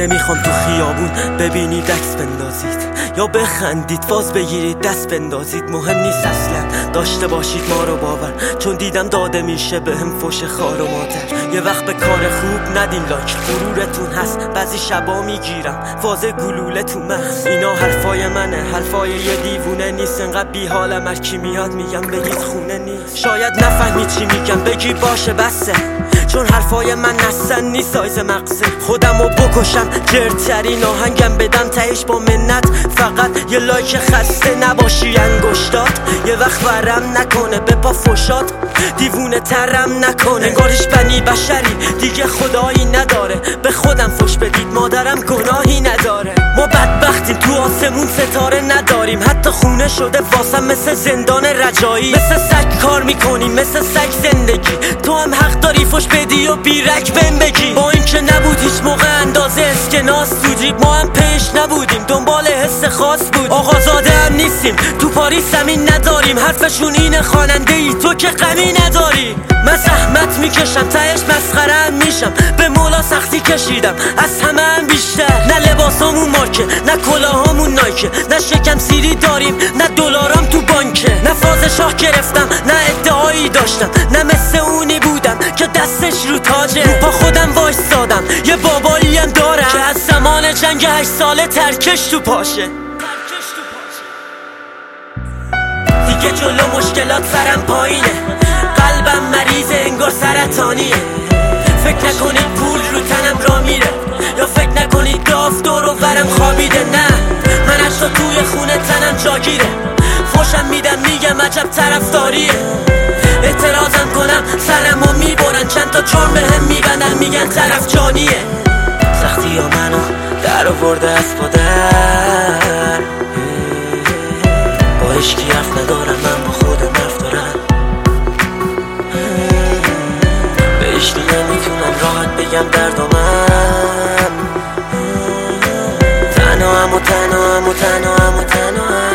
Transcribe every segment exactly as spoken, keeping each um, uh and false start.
نمیخوام تو خیابون ببینید عکس بندازید یا بخندید فاز بگیرید دست بندازید. مهم نیست اصلا داشته باشید ما رو باور، چون دیدم داده میشه به هم فوش خار و مادر. یه وقت به کار خوب ندین لایک، غرورتون هست بعضی شبا میگیرم فاز گلوله تو مغز. اینا حرفای منه، حرفای یه دیوونه نیست. انقدر بی حالم هر کی میاد میگم بگید خونه نیست. شاید نفهمید چی میگم بگی باشه بسه، چون حرفای من نسن نیست سایز مغزه. خودمو بکشم جرترین آهنگم بدم تهش با منت، فقط یه لایک خسته نباشی انگشتات. یه وقت ورم نکنه به پا فشاد، دیوونه ترم نکنه انگارش بنی بشری دیگه خدایی نداره. به خودم فش بدید مادرم گناهی نداره. ما بدبختیم تو آسمون ستاره نداریم، حتی خونه شده واسم مثل زندان رجایی. مثل سگ کار میکنیم مثل سگ زندگی، تو هم حق داری فش بدی و بیرک بهم بگی. با این که نبود هیچ موقع اندازه اسکناس تو جیب، ما هم پیش نبودیم دنبال حس خاص بود. آقازاده هم نیستیم تو پاریس زمین نداریم، حرفشون اینه خواننده ای تو که غمی نداری. من زحمت میکشم تهش مسخره هم میشم، به مولا سختی کشیدم از همه هم بیشتر. نه لباسامون مارکه نه کلاهامون نایکه، نه شکم سیری داریم نه دلارام تو بانکه. نه فاز شاه گرفتم نه ادعایی داشتم، نه مثل اونی بودم که دستش رو تاجه. رو پا خودم وایستادم یه بابایی هم دارم که از زمان جنگ هشت ساله ترکش تو پاشه. دیگه جلو مشکلات سرم پایینه، قلبم مریضه انگار سرطانیه. فکر نکنید پول رو تنم را میره، یا فکر نکنید داف دور و برم خوابیده. نه من اشتا توی خونه تنم جاگیره، فوشم میدم میگم عجب طرفداریه. اعتراضم کنم سرمو میبرن، چند تا جرم بهم میبندن میگن طرف جانیه. سختی ها منو در آورده از پادر، با عشقی حرف ندارم من با خودم حرف دارم. به عشقی نمیتونم راحت بگم دردامم، تنهام و تنهام و تنهام و تنهام.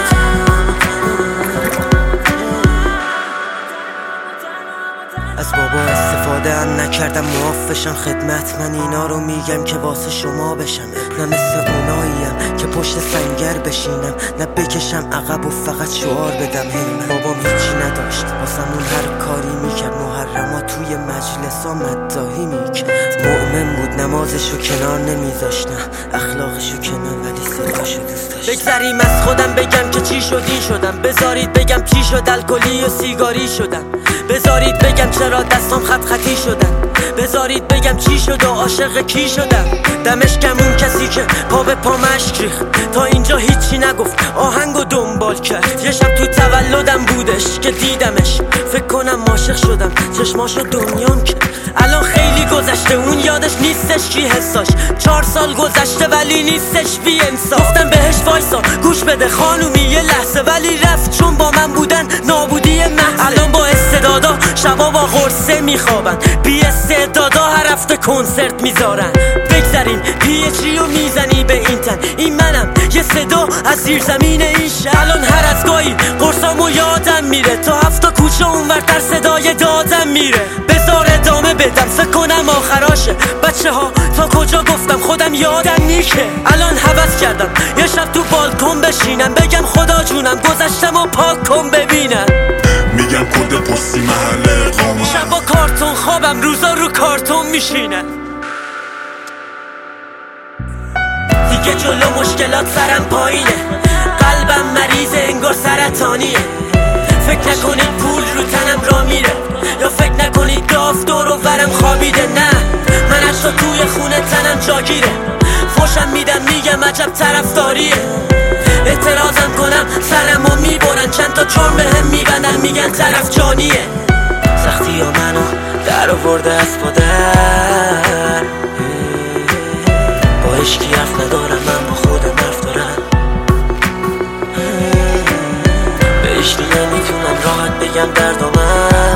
از بابا استفاده هم نکردم معافشم خدمت، من اینا رو میگم که واسه شما بشم. نه مثل اوناییم که پشت سنگر بشینم، نه بکشم عقب و فقط شعار بدم هی. بابام هیچی نداشت واسمون هر کاری میکرد، محرما توی مجلس ها مداحی میکرد. مؤمن بود نمازشو کنار نمیذاشت، نه اخلاقشو کنار ولی صداشو دوست داشت. بگذریم از خودم بگم که چی شد این شدم، بذارید بگم چی شد الکلی و سیگاری شدم. بذارید بگم چرا دستام خط خطی شدن، بذارید بگم چی شد و عاشق کی شدم. دمش کم اون کسی که پا به پا مشک ریخت، تا اینجا هیچی نگفت آهنگو دنبال کرد. یه شب تو تولدم بودش که دیدمش، فکر کنم عاشق شدم چشماشو دنیام کرد. الان خیلی گذشته اون یادش نیستش کی حساش، چهار سال گذشته ولی نیستش بی انصاف. گفتم بهش وایسا گوش بده خانومی یه لحظه، ولی رفت چون با من بودن نابودی محض. الان با استعدادا شبا با قرصه میخوابن، بی استعدادا هر هفته کنسرت میذارن. بگذاریم پیچی و میزنی به این تن، این منم یه صدا از زیر زمین این شهر. الان هر از گاهی قرصامو یادم میره، تا هفتا کوچه اونورتر صدای دادم میره. بذار ادامه بدم فکر کنم آخراشه، بچه ها تا کجا گفتم خودم یادم نیکه. الان حوض کردم یه شب تو بالکن بشینم، بگم خدا جونم گذشتم و پاک کن ببینم. میگم کد پستی محل اقامت، شبا کارتون خوابم روزا رو کارتون میشینم. دیگه جلو مشکلات سرم پایینه، قلبم مریضه انگار سرطانیه. فکر نکنید پول رو تنم را میره، یا فکر نکنید داف دور و برم خوابیده. نه من اشتا توی خونه تنم جاگیره، فوشم میدم میگم عجب طرفداریه. اعتراضم کنم سرمو میبرن، چند تا جرم بهم میبندن میگن طرف جانیه. سختی ها منو در آورده از پادر، با عشقی حرف ندارم من با خودم حرف دارم. به عشقی نمیتونم راحت بگم دردامم،